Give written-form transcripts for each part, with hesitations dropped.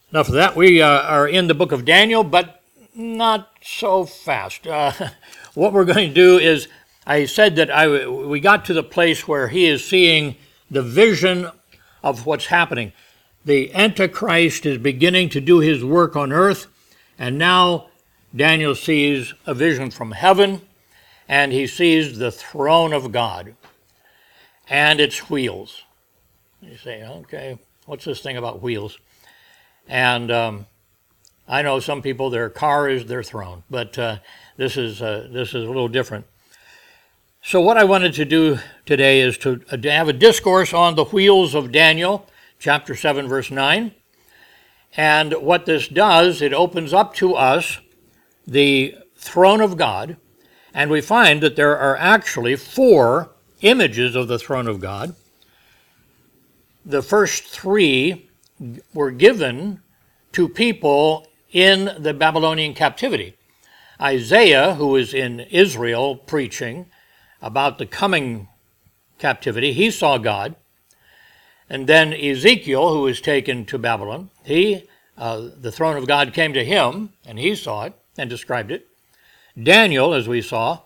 enough of that. We are in the book of Daniel, but not so fast. What we're going to do is, I said that we got to the place where he is seeing the vision of what's happening. The Antichrist is beginning to do his work on earth, and now Daniel sees a vision from heaven, and he sees the throne of God and its wheels. You say, okay, what's this thing about wheels? And I know some people, their car is their throne, but this is a little different. So what I wanted to do today is to have a discourse on the wheels of Daniel, chapter 7, verse 9. And what this does, it opens up to us the throne of God, and we find that there are actually 4 images of the throne of God. The first 3 were given to people in the Babylonian captivity. Isaiah, who was in Israel preaching about the coming captivity, he saw God. And then Ezekiel, who was taken to Babylon, the throne of God came to him, and he saw it and described it. Daniel, as we saw,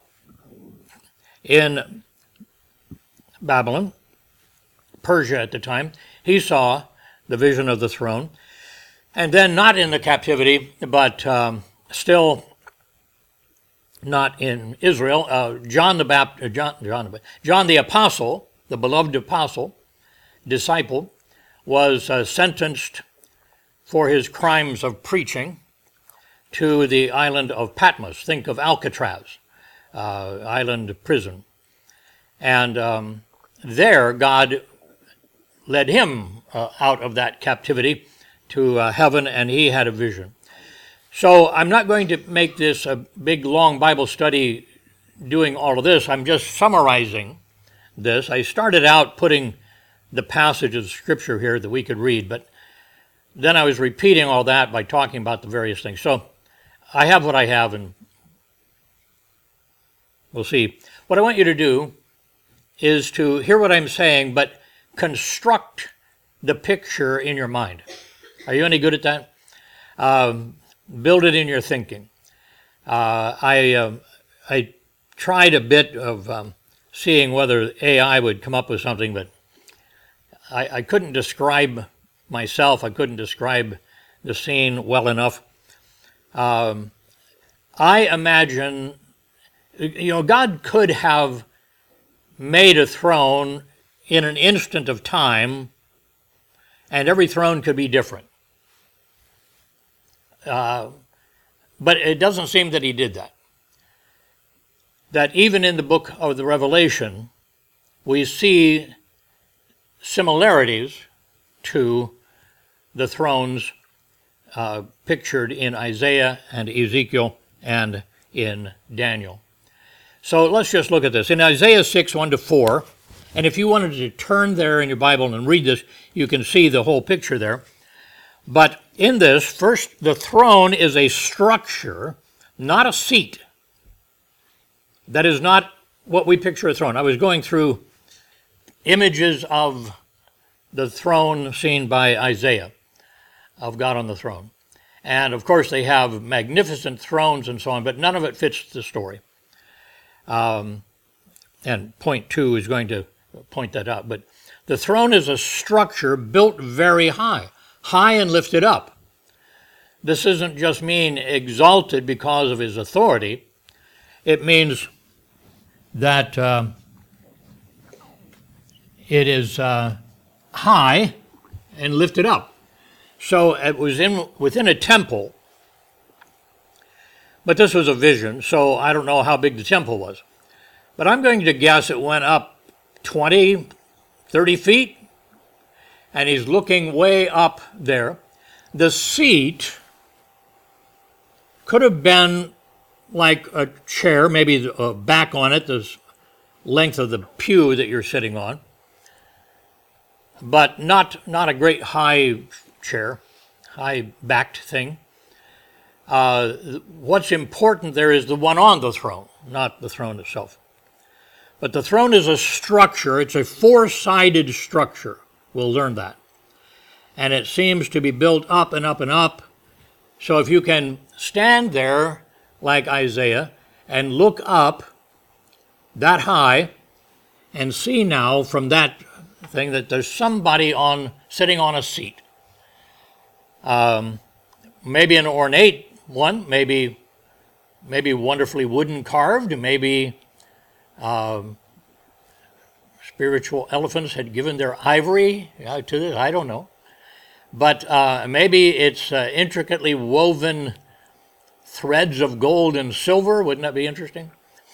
in Babylon, Persia at the time, he saw the vision of the throne. And then not in the captivity, but still not in Israel, John the Apostle, the beloved apostle, disciple, was sentenced for his crimes of preaching to the island of Patmos. Think of Alcatraz, island prison. And there God led him out of that captivity to heaven, and he had a vision. So I'm not going to make this a big, long Bible study doing all of this. I'm just summarizing this. I started out putting the passage of Scripture here that we could read, but then I was repeating all that by talking about the various things. So I have what I have, and we'll see. What I want you to do is to hear what I'm saying, but construct the picture in your mind. Are you any good at that? Build it in your thinking. I tried a bit of seeing whether AI would come up with something, but I couldn't describe myself. I couldn't describe the scene well enough. I imagine, God could have made a throne in an instant of time, and every throne could be different. But it doesn't seem that he did that. That even in the book of the Revelation, we see similarities to the thrones pictured in Isaiah and Ezekiel and in Daniel. So let's just look at this. In Isaiah 6, 1-4, and if you wanted to turn there in your Bible and read this, you can see the whole picture there. But in this, first, the throne is a structure, not a seat. That is not what we picture a throne. I was going through images of the throne seen by Isaiah, of God on the throne. And of course they have magnificent thrones and so on, but none of it fits the story. And point 2 is going to point that out. But the throne is a structure built very high and lifted up. This doesn't just mean exalted because of his authority. It means that it is high and lifted up. So it was within a temple, but this was a vision, so I don't know how big the temple was. But I'm going to guess it went up 20, 30 feet, and he's looking way up there. The seat could have been like a chair, maybe a back on it, the length of the pew that you're sitting on, but not a great high chair, high-backed thing. What's important there is the one on the throne, not the throne itself. But the throne is a structure. It's a 4-sided structure. We'll learn that. and it seems to be built up and up and up. So if you can stand there like Isaiah and look up that high and see now from that thing that there's somebody sitting on a seat. Maybe an ornate one, maybe wonderfully wooden carved, maybe spiritual elephants had given their ivory to this, I don't know. But maybe it's intricately woven threads of gold and silver. Wouldn't that be interesting?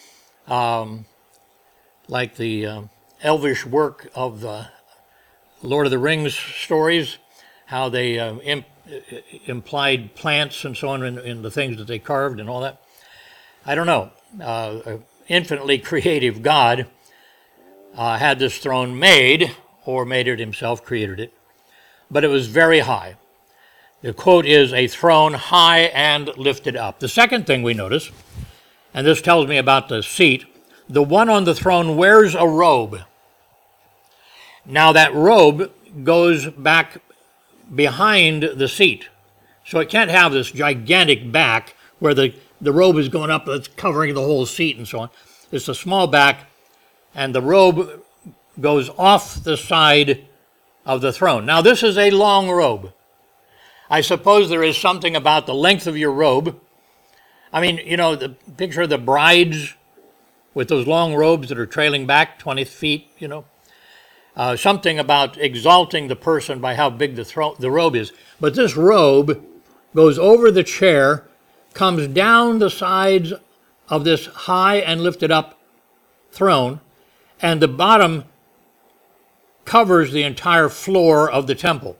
Like the elvish work of the Lord of the Rings stories, how they implied plants and so on in the things that they carved and all that. I don't know. An infinitely creative God had this throne made, or made it himself, created it. But it was very high. The quote is, a throne high and lifted up. The second thing we notice, and this tells me about the seat, the one on the throne wears a robe. Now that robe goes back behind the seat. So it can't have this gigantic back where the robe is going up, it's covering the whole seat and so on. It's a small back, and the robe goes off the side of the throne. Now this is a long robe. I suppose there is something about the length of your robe. I mean, you know, the picture of the brides with those long robes that are trailing back 20 feet, you know. Something about exalting the person by how big the robe is. But this robe goes over the chair, comes down the sides of this high and lifted up throne, and the bottom covers the entire floor of the temple.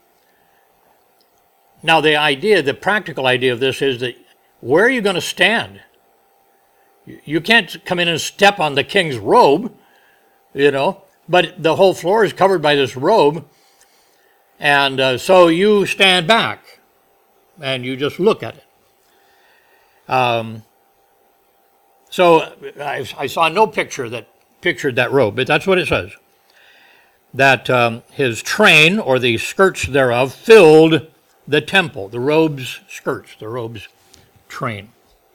Now the practical idea of this is that where are you going to stand? You can't come in and step on the king's robe, you know, but the whole floor is covered by this robe, and so you stand back and you just look at it. So I saw no picture that pictured that robe, but that's what it says. That his train, or the skirts thereof, filled the temple, the robe's skirts, the robe's train.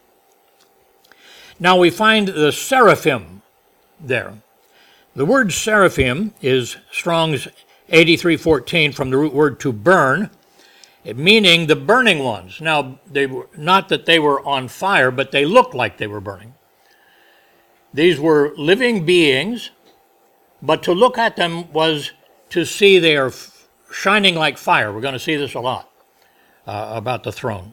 Now we find the seraphim there. The word seraphim is Strong's 83:14 from the root word to burn, meaning the burning ones. Now, they were not that they were on fire, but they looked like they were burning. These were living beings, but to look at them was to see they are shining like fire. We're going to see this a lot about the throne.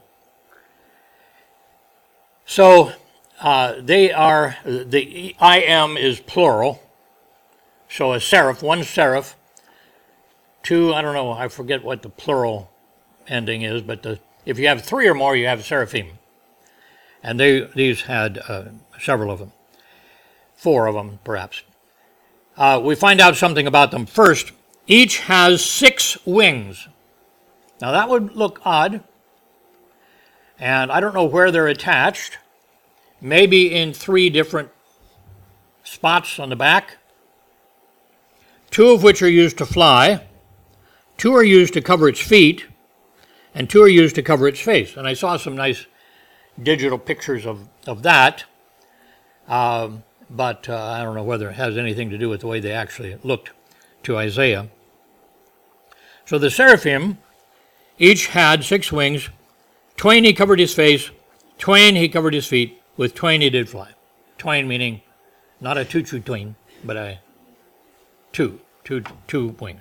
So they are, the I am is plural. So a seraph, one seraph, two, I don't know, I forget what the plural ending is, but if you have three or more, you have seraphim. And these had several of them, four of them perhaps. We find out something about them. First, each has 6 wings. Now that would look odd, and I don't know where they're attached. Maybe in 3 different spots on the back, 2 of which are used to fly, 2 are used to cover its feet, and 2 are used to cover its face. And I saw some nice digital pictures of that, but I don't know whether it has anything to do with the way they actually looked to Isaiah. So the seraphim each had 6 wings. 2 he covered his face, 2 he covered his feet, with 2 he did fly. 2 meaning not a choo-choo twin, but a two wings.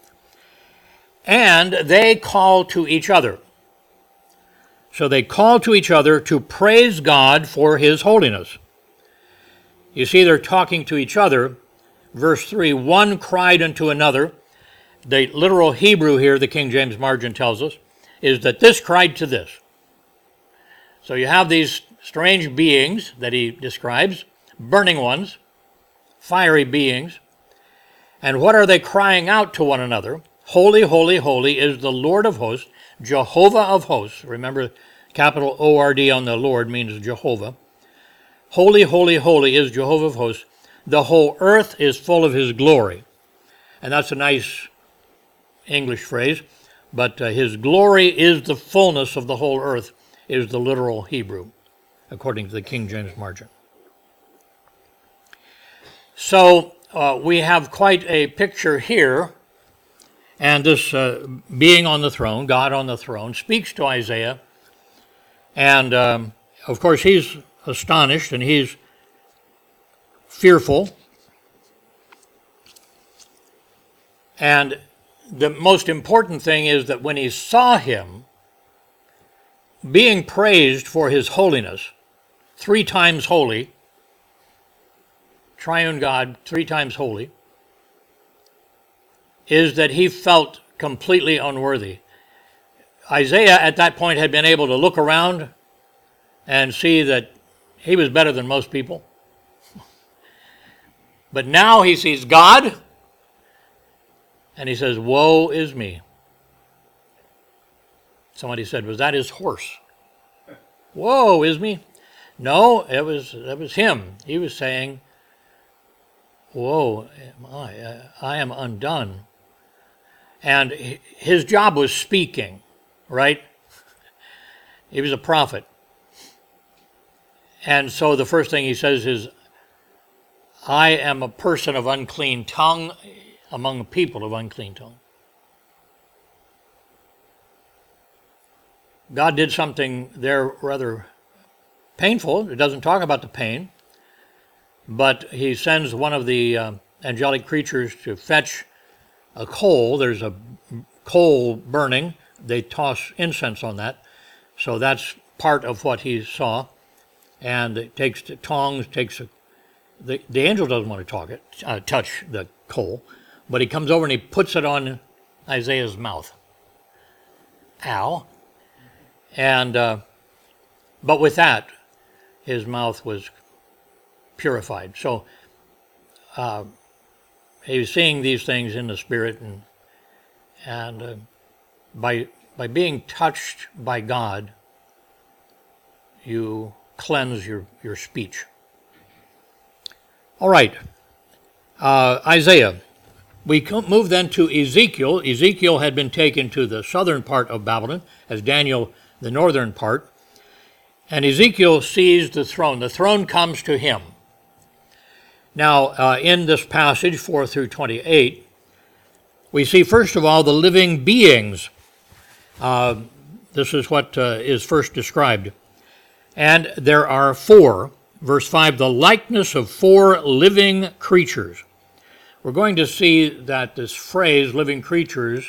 And they call to each other. So they call to each other to praise God for his holiness. You see, they're talking to each other. Verse 3, one cried unto another. The literal Hebrew here, the King James margin tells us, is that this cried to this. So you have these strange beings that he describes, burning ones, fiery beings. And what are they crying out to one another? Holy, holy, holy is the Lord of hosts, Jehovah of hosts. Remember, capital O-R-D on the Lord means Jehovah. Holy, holy, holy is Jehovah of hosts. The whole earth is full of his glory. And that's a nice English phrase. but his glory is the fullness of the whole earth, is the literal Hebrew, according to the King James Margin. So we have quite a picture here, and this being on the throne, God on the throne, speaks to Isaiah, and of course he's astonished and he's fearful. And the most important thing is that when he saw him being praised for his holiness, 3 times holy, triune God, 3 times holy, is that he felt completely unworthy. Isaiah at that point had been able to look around and see that he was better than most people. But now he sees God, and he says, woe is me. Somebody said, was that his horse? Woe is me. No, it was him. He was saying, woe am I am undone. And his job was speaking, right? He was a prophet. And so the first thing he says is, I am a person of unclean tongue among a people of unclean tongue. God did something there rather painful. It doesn't talk about the pain, but he sends one of the angelic creatures to fetch a coal. There's a coal burning. They toss incense on that. So that's part of what he saw. And it takes the tongs, the angel doesn't want to touch the coal, but he comes over and he puts it on Isaiah's mouth. Ow. And, but with that, his mouth was purified. So he was seeing these things in the Spirit, and by being touched by God, you cleanse your speech. All right, Isaiah. We move then to Ezekiel. Ezekiel had been taken to the southern part of Babylon, as Daniel the northern part. And Ezekiel sees the throne. The throne comes to him. Now, in this passage, 4 through 28, we see, first of all, the living beings. This is what is first described. And there are 4. Verse 5, the likeness of 4 living creatures. We're going to see that this phrase, living creatures,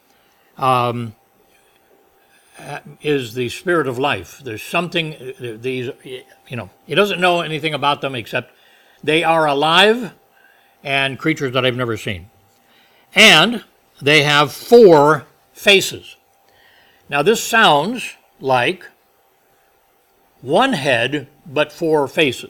is the spirit of life. There's something, these, he doesn't know anything about them except they are alive and creatures that I've never seen. And they have 4 faces. Now this sounds like one head, but 4 faces.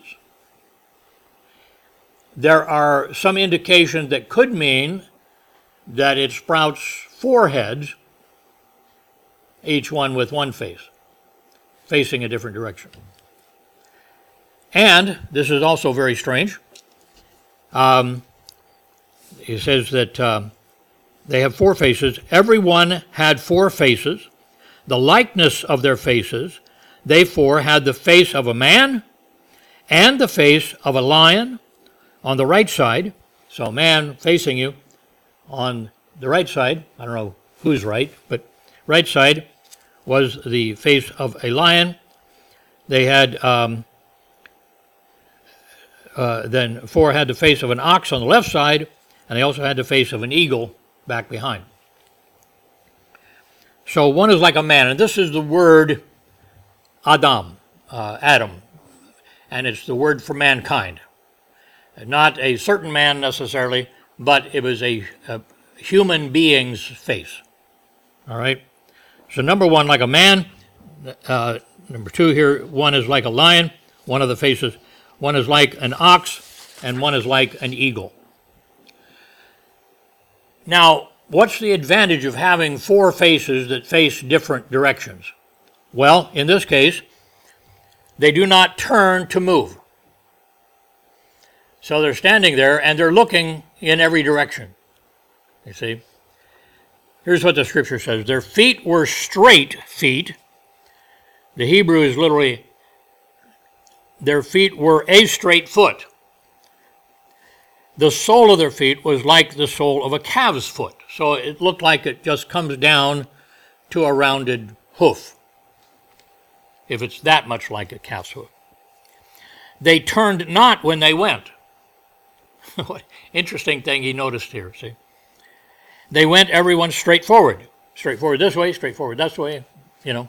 There are some indications that could mean that it sprouts 4 heads, each one with 1 face, facing a different direction. And this is also very strange. He says that they have 4 faces. Everyone had 4 faces. The likeness of their faces, they 4 had the face of a man and the face of a lion on the right side. So a man facing you on the right side, I don't know who's right, but right side was the face of a lion. They had, then 4 had the face of an ox on the left side, and they also had the face of an eagle back behind. So one is like a man, and this is the word Adam, and it's the word for mankind. Not a certain man necessarily, but it was a human being's face. All right? So number 1, like a man. Number 2 here, 1 is like a lion, one of the faces. 1 is like an ox, and 1 is like an eagle. Now, what's the advantage of having 4 faces that face different directions? Well, in this case, they do not turn to move. So they're standing there and they're looking in every direction, you see. Here's what the scripture says. Their feet were straight feet. The Hebrew is literally, their feet were a straight foot. The sole of their feet was like the sole of a calf's foot. So it looked like it just comes down to a rounded hoof, if it's that much like a calf's hoof. They turned not when they went. Interesting thing he noticed here, see. They went, everyone, straight forward. Straight forward this way, straight forward that way, you know.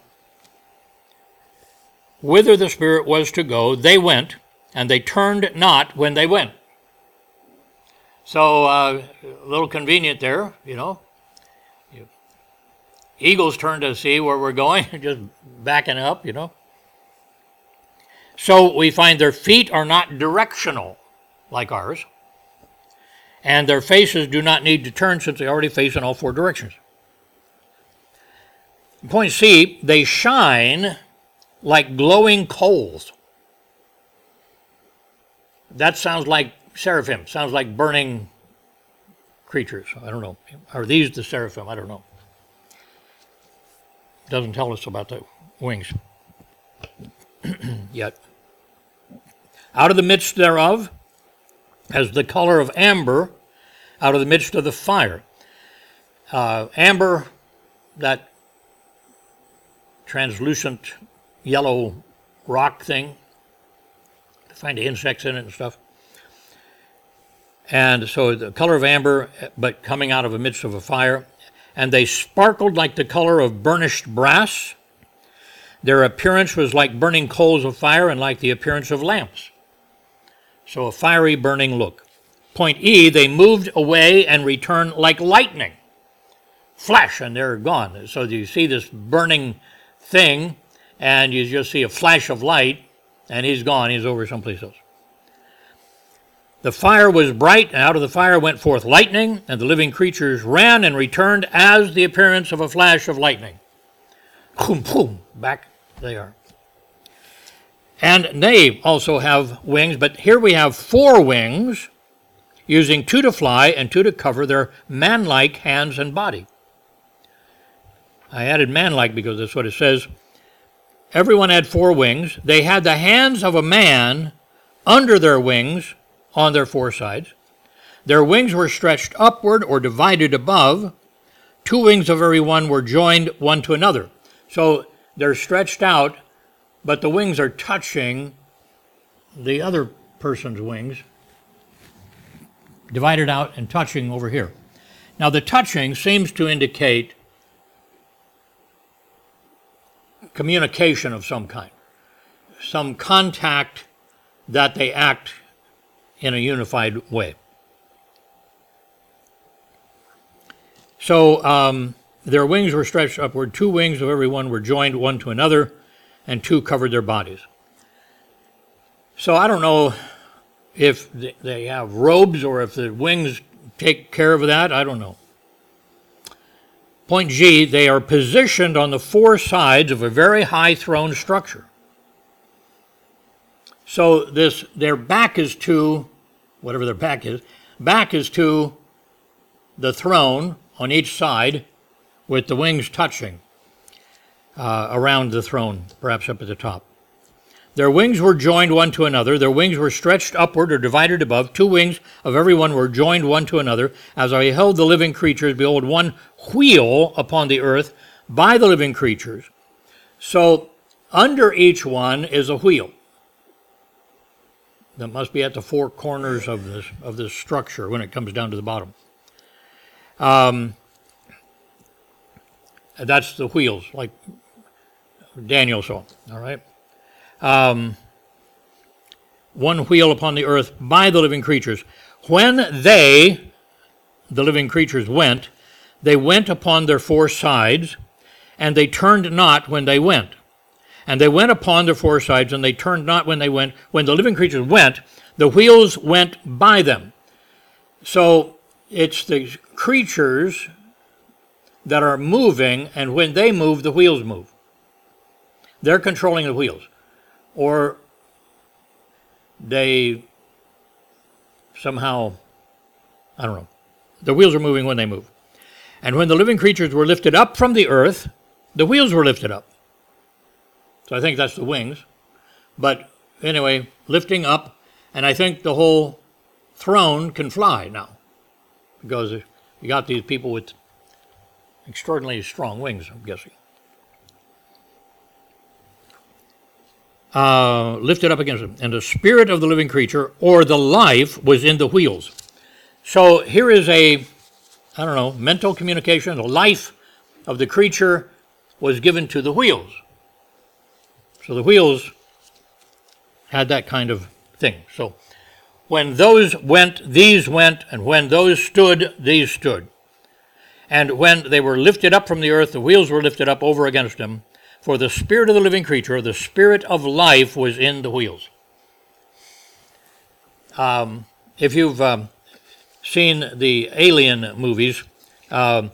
Whither the Spirit was to go, they went, and they turned not when they went. So, a little convenient there, you know. Eagles turn to see where we're going, just backing up, you know. So we find their feet are not directional like ours, and their faces do not need to turn since they already face in all four directions. Point C, they shine like glowing coals. That sounds like seraphim, sounds like burning creatures. I don't know. Are these the seraphim? I don't know. Doesn't tell us about the wings yet. Out of the midst thereof, as the color of amber, out of the midst of the fire. Amber, that translucent yellow rock thing, to find the insects in it and stuff. And so the color of amber, but coming out of the midst of a fire. And they sparkled like the color of burnished brass. Their appearance was like burning coals of fire and like the appearance of lamps. So a fiery, burning look. Point E, they moved away and returned like lightning. Flash, and they're gone. So you see this burning thing, and you just see a flash of light, and he's gone. He's over someplace else. The fire was bright, and out of the fire went forth lightning, and the living creatures ran and returned as the appearance of a flash of lightning. Boom, boom, back they are. And they also have wings, but here we have 4 wings, using 2 to fly and 2 to cover their man-like hands and body. I added man-like because that's what it says. Everyone had 4 wings. They had the hands of a man under their wings on their 4 sides. Their wings were stretched upward or divided above. 2 wings of every one were joined one to another. So they're stretched out, but the wings are touching the other person's wings, divided out and touching over here. Now the touching seems to indicate communication of some kind, some contact that they act in a unified way. So their wings were stretched upward. 2 wings of every one were joined one to another, and 2 covered their bodies. So I don't know if they have robes or if the wings take care of that. I don't know. Point G, they are positioned on the 4 sides of a very high throne structure. So their back is to, whatever their back is to the throne on each side, with the wings touching around the throne, perhaps up at the top. Their wings were joined one to another. Their wings were stretched upward or divided above. 2 wings of every one were joined one to another. As I beheld the living creatures, behold, one wheel upon the earth by the living creatures. So under each one is a wheel that must be at the 4 corners of this structure when it comes down to the bottom. That's the wheels, like Daniel saw, all right? One wheel upon the earth by the living creatures. When they, the living creatures, went, they went upon their 4 sides, and they turned not when they went. And they went upon their 4 sides, and they turned not when they went. When the living creatures went, the wheels went by them. So it's the creatures that are moving, and when they move, the wheels move. They're controlling the wheels. Or they somehow, I don't know. The wheels are moving when they move. And when the living creatures were lifted up from the earth, the wheels were lifted up. So I think that's the wings. But anyway, lifting up, and I think the whole throne can fly now. Because you got these people with extraordinarily strong wings, I'm guessing. Lifted up against them. And the spirit of the living creature, or the life, was in the wheels. So here is mental communication. The life of the creature was given to the wheels. So the wheels had that kind of thing. So when those went, these went, and when those stood, these stood. And when they were lifted up from the earth, the wheels were lifted up over against them. For the spirit of the living creature, the spirit of life, was in the wheels. If you've seen the Alien movies, the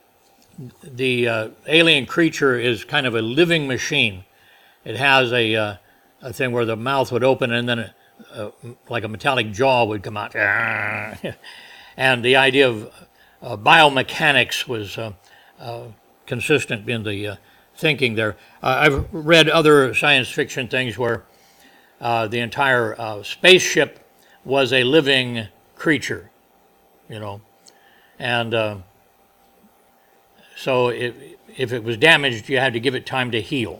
alien creature is kind of a living machine. It has a thing where the mouth would open and then like a metallic jaw would come out. And the idea of biomechanics was consistent in the thinking there. I've read other science fiction things where the entire spaceship was a living creature, and so if it was damaged, you had to give it time to heal.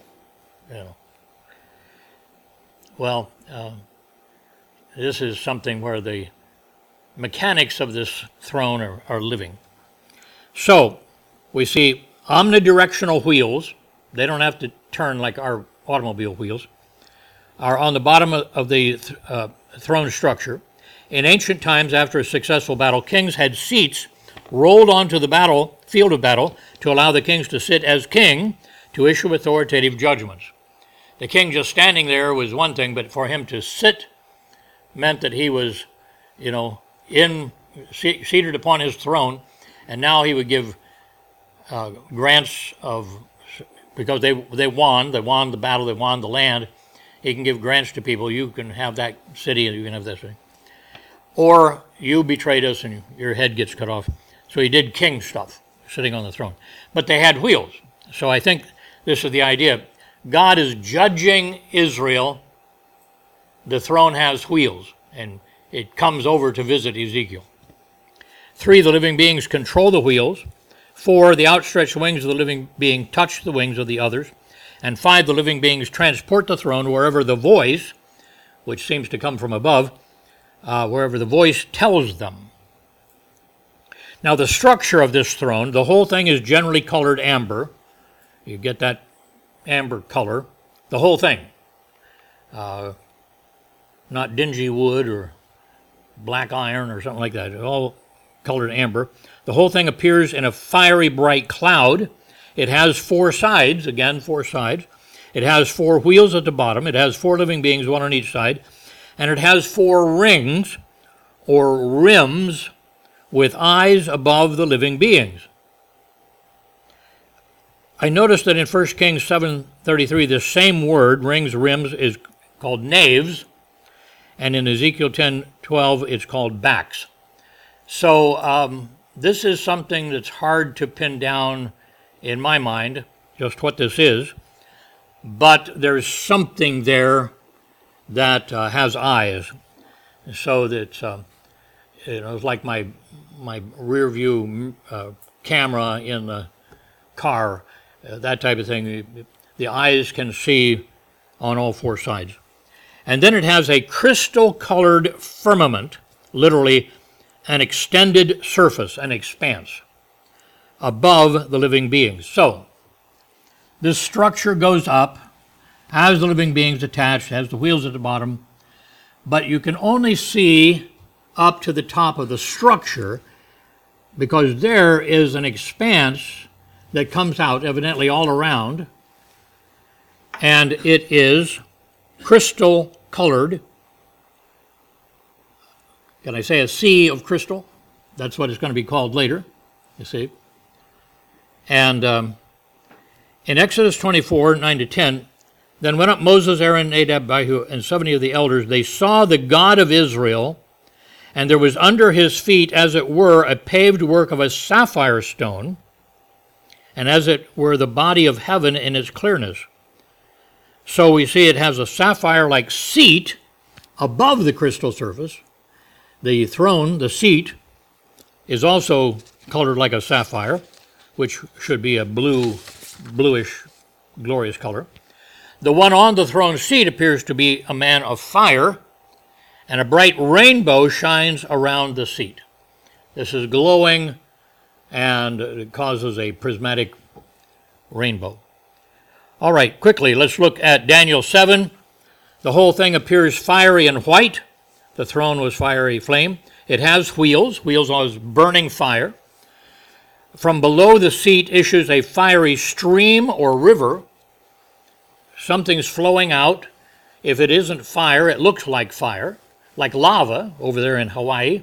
Well, this is something where the mechanics of this throne are living. So we see omnidirectional wheels. They don't have to turn like our automobile wheels, are on the bottom of the throne structure. In ancient times, after a successful battle, kings had seats rolled onto the field of battle to allow the kings to sit as king to issue authoritative judgments. The king just standing there was one thing, but for him to sit meant that he was, seated upon his throne, and now he would give grants of, because they won the battle, they won the land. He can give grants to people. You can have that city and you can have that city. Or you betrayed us and your head gets cut off. So he did king stuff, sitting on the throne. But they had wheels. So I think this is the idea. God is judging Israel. The throne has wheels, and it comes over to visit Ezekiel. 3, the living beings control the wheels. 4, the outstretched wings of the living being touch the wings of the others. And 5, the living beings transport the throne wherever the voice, which seems to come from above, wherever the voice tells them. Now the structure of this throne, the whole thing is generally colored amber. You get that amber color, the whole thing. Not dingy wood or black iron or something like that. All colored amber. The whole thing appears in a fiery bright cloud. It has 4 sides, again 4 sides. It has 4 wheels at the bottom. It has 4 living beings, one on each side. And it has 4 rings or rims with eyes above the living beings. I noticed that in 1 Kings 7:33, the same word, rings, rims, is called naves. And in Ezekiel 10:12, it's called backs. So this is something that's hard to pin down in my mind, just what this is. But there's something there that has eyes. So that it's like my rear view camera in the car, that type of thing. The eyes can see on all 4 sides. And then it has a crystal-colored firmament, literally an extended surface, an expanse, above the living beings. So this structure goes up, has the living beings attached, has the wheels at the bottom, but you can only see up to the top of the structure because there is an expanse that comes out evidently all around, and it is crystal colored. Can I say a sea of crystal? That's what it's going to be called later, you see. And in Exodus 24, 9-10, then went up Moses, Aaron, Nadab, Abihu, and 70 of the elders. They saw the God of Israel, And there was under his feet, as it were, a paved work of a sapphire stone, and as it were the body of heaven in its clearness. So we see it has a sapphire-like seat above the crystal surface. The throne, the seat, is also colored like a sapphire, which should be a bluish, glorious color. The one on the throne seat appears to be a man of fire, and a bright rainbow shines around the seat. This is glowing, and it causes a prismatic rainbow. All right, quickly, let's look at Daniel 7. The whole thing appears fiery and white. The throne was fiery flame. It has wheels of burning fire. From below the seat issues a fiery stream or river. Something's flowing out. If it isn't fire, it looks like fire, like lava over there in Hawaii.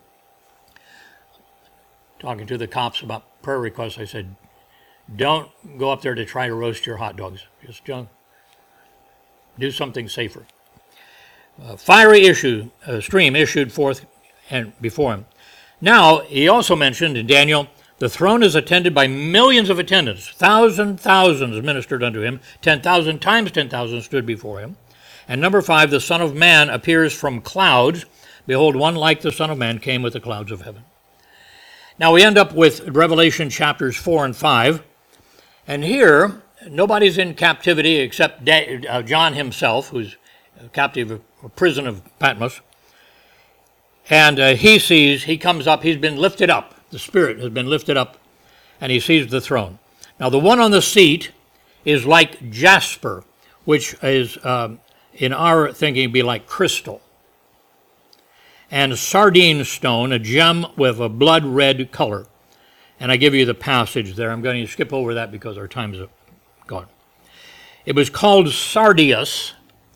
Talking to the cops about prayer requests, I said, don't go up there to try to roast your hot dogs. Just do something safer. Fiery stream issued forth and before him. Now, he also mentioned in Daniel, the throne is attended by millions of attendants. Thousands ministered unto him. 10,000 times 10,000 stood before him. And number 5, the Son of Man appears from clouds. Behold, one like the Son of Man came with the clouds of heaven. Now we end up with Revelation chapters 4 and 5. And here, nobody's in captivity except John himself, who's captive of a prison of Patmos. And he comes up, he's been lifted up. The Spirit has been lifted up, and he sees the throne. Now the one on the seat is like jasper, which is, in our thinking, be like crystal. And sardine stone, a gem with a blood red color. And I give you the passage there. I'm going to skip over that because our time's gone. It was called sardius,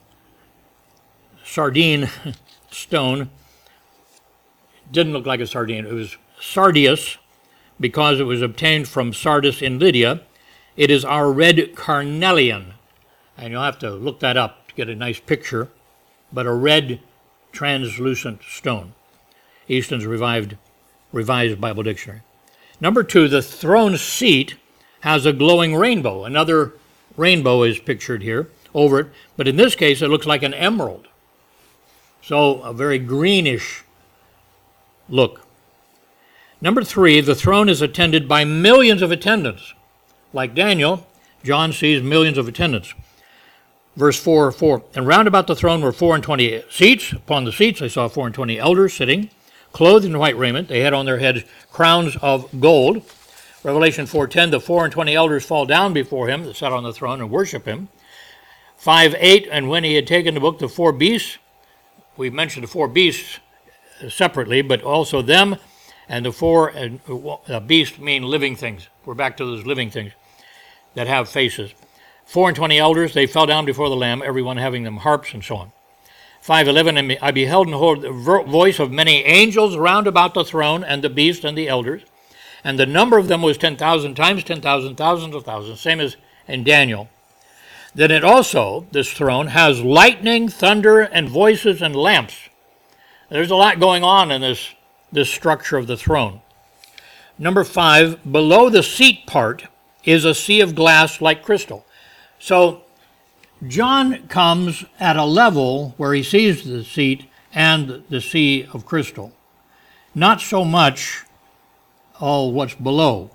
sardine stone. Didn't look like a sardine. It was sardius because it was obtained from Sardis in Lydia. It is our red carnelian. And you'll have to look that up to get a nice picture. But a red translucent stone. Easton's Revised Bible Dictionary. Number 2, the throne seat has a glowing rainbow. Another rainbow is pictured here over it, but in this case it looks like an emerald. So a very greenish look. Number 3, the throne is attended by millions of attendants. Like Daniel, John sees millions of attendants. Verse 4, and round about the throne were 24 seats. Upon the seats I saw 24 elders sitting, clothed in white raiment. They had on their heads crowns of gold. Revelation 4:10, the 24 elders fall down before him that sat on the throne and worship him. 5:8, and when he had taken the book, the 4 beasts, we mentioned the 4 beasts separately, but also them, and the 4 beasts mean living things. We're back to those living things that have faces. 24 elders, they fell down before the Lamb, everyone having them harps and so on. 5:11, and I beheld and heard the voice of many angels round about the throne and the beast and the elders, and the number of them was 10,000 times 10,000, thousands of thousands, same as in Daniel. Then it also, this throne, has lightning, thunder, and voices and lamps. There's a lot going on in this structure of the throne. Number 5, below the seat part is a sea of glass like crystal. So John comes at a level where he sees the seat and the sea of crystal. Not so much all what's below.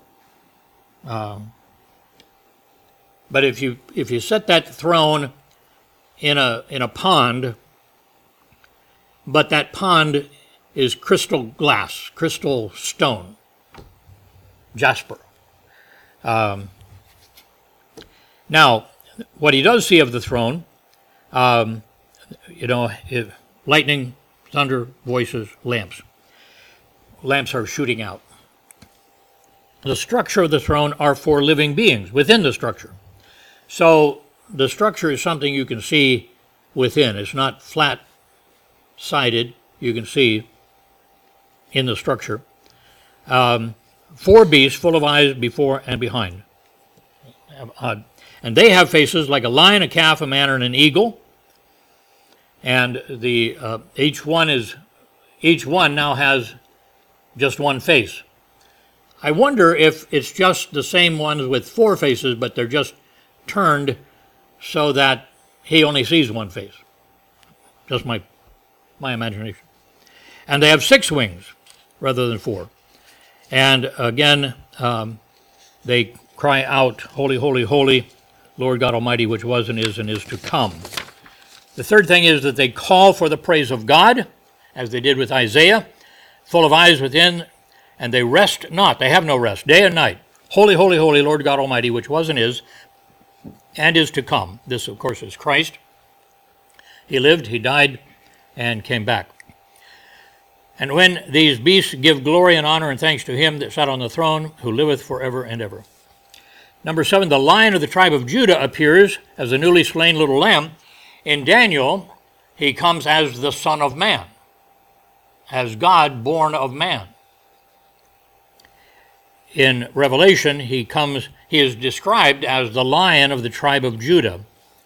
But if you set that throne in a pond, but that pond is crystal glass, crystal stone, jasper. Now, what he does see of the throne, lightning, thunder, voices, lamps. Lamps are shooting out. The structure of the throne are 4 living beings within the structure. So the structure is something you can see within. It's not flat-sided. You can see in the structure. 4 beasts full of eyes before and behind. And they have faces like a lion, a calf, a man, and an eagle. And each one is each one now has just one face. I wonder if it's just the same ones with 4 faces, but they're just turned so that he only sees one face. Just my imagination. And they have 6 wings rather than 4. And again, they cry out, "Holy, holy, holy, Lord God Almighty, which was and is to come." The third thing is that they call for the praise of God, as they did with Isaiah, full of eyes within, and they rest not. They have no rest, day and night. "Holy, holy, holy, Lord God Almighty, which was and is to come." This, of course, is Christ. He lived, he died, and came back. And when these beasts give glory and honor and thanks to him that sat on the throne, who liveth forever and ever. Number 7, the Lion of the tribe of Judah appears as a newly slain little lamb. In Daniel, he comes as the Son of Man, as God born of man. In Revelation, he is described as the Lion of the tribe of Judah.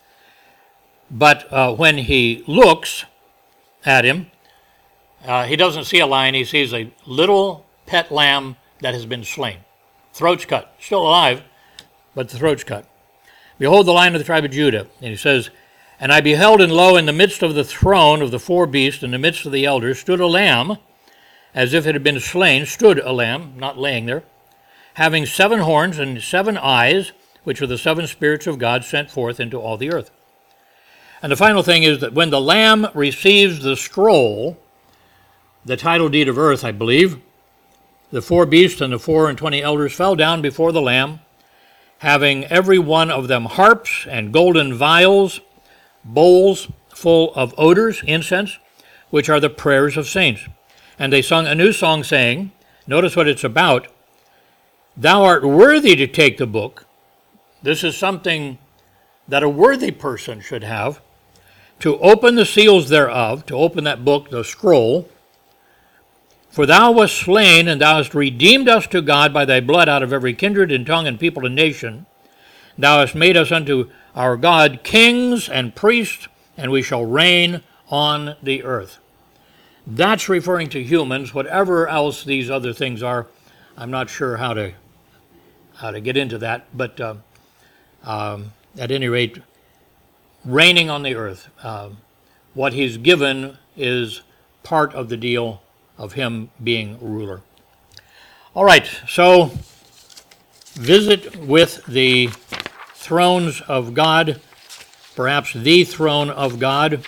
But when he looks at him, he doesn't see a lion, he sees a little pet lamb that has been slain. Throat's cut, still alive, but the throat's cut. "Behold the Lion of the tribe of Judah." And he says, "And I beheld, and lo, in the midst of the throne of the 4 beasts, in the midst of the elders, stood a lamb, as if it had been slain," stood a lamb, not laying there, "having 7 horns and 7 eyes, which are the 7 spirits of God sent forth into all the earth." And the final thing is that when the Lamb receives the scroll, the title deed of earth, I believe, the 4 beasts and the 24 elders fell down before the Lamb, having every one of them harps and golden vials, bowls full of odors, incense, which are the prayers of saints. And they sung a new song, saying, notice what it's about, "Thou art worthy to take the book." This is something that a worthy person should have, "to open the seals thereof," to open that book, the scroll. "For thou wast slain, and thou hast redeemed us to God by thy blood out of every kindred and tongue and people and nation. Thou hast made us unto our God kings and priests, and we shall reign on the earth." That's referring to humans. Whatever else these other things are, I'm not sure how to get into that. But at any rate, reigning on the earth. What he's given is part of the deal of him being ruler. All right, so visit with the thrones of God, perhaps the throne of God.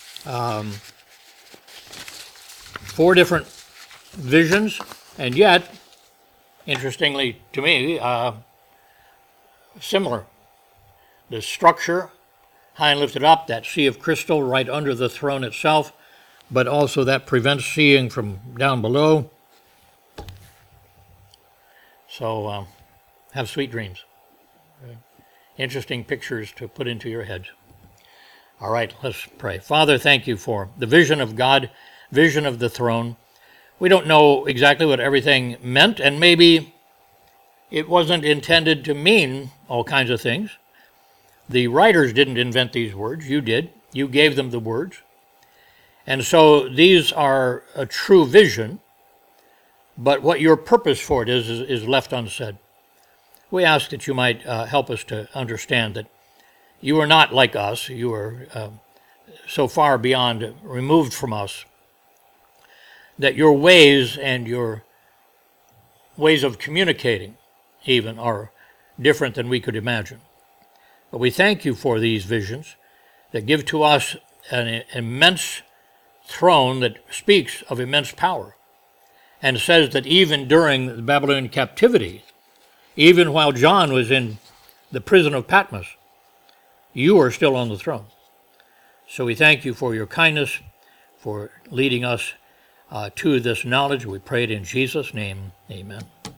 4 different visions, and yet, interestingly to me, similar. The structure, high and lifted up, that sea of crystal right under the throne itself, but also that prevents seeing from down below. So have sweet dreams. Interesting pictures to put into your head. All right, let's pray. Father, thank you for the vision of God, vision of the throne. We don't know exactly what everything meant, and maybe it wasn't intended to mean all kinds of things. The writers didn't invent these words. You did. You gave them the words. And so these are a true vision, but what your purpose for it is left unsaid. We ask that you might help us to understand that you are not like us. You are so far beyond, removed from us, that your ways and your ways of communicating even are different than we could imagine. But we thank you for these visions that give to us an immense throne that speaks of immense power and says that even during the Babylonian captivity, even while John was in the prison of Patmos, you are still on the throne. So we thank you for your kindness, for leading us to this knowledge. We pray it in Jesus' name. Amen.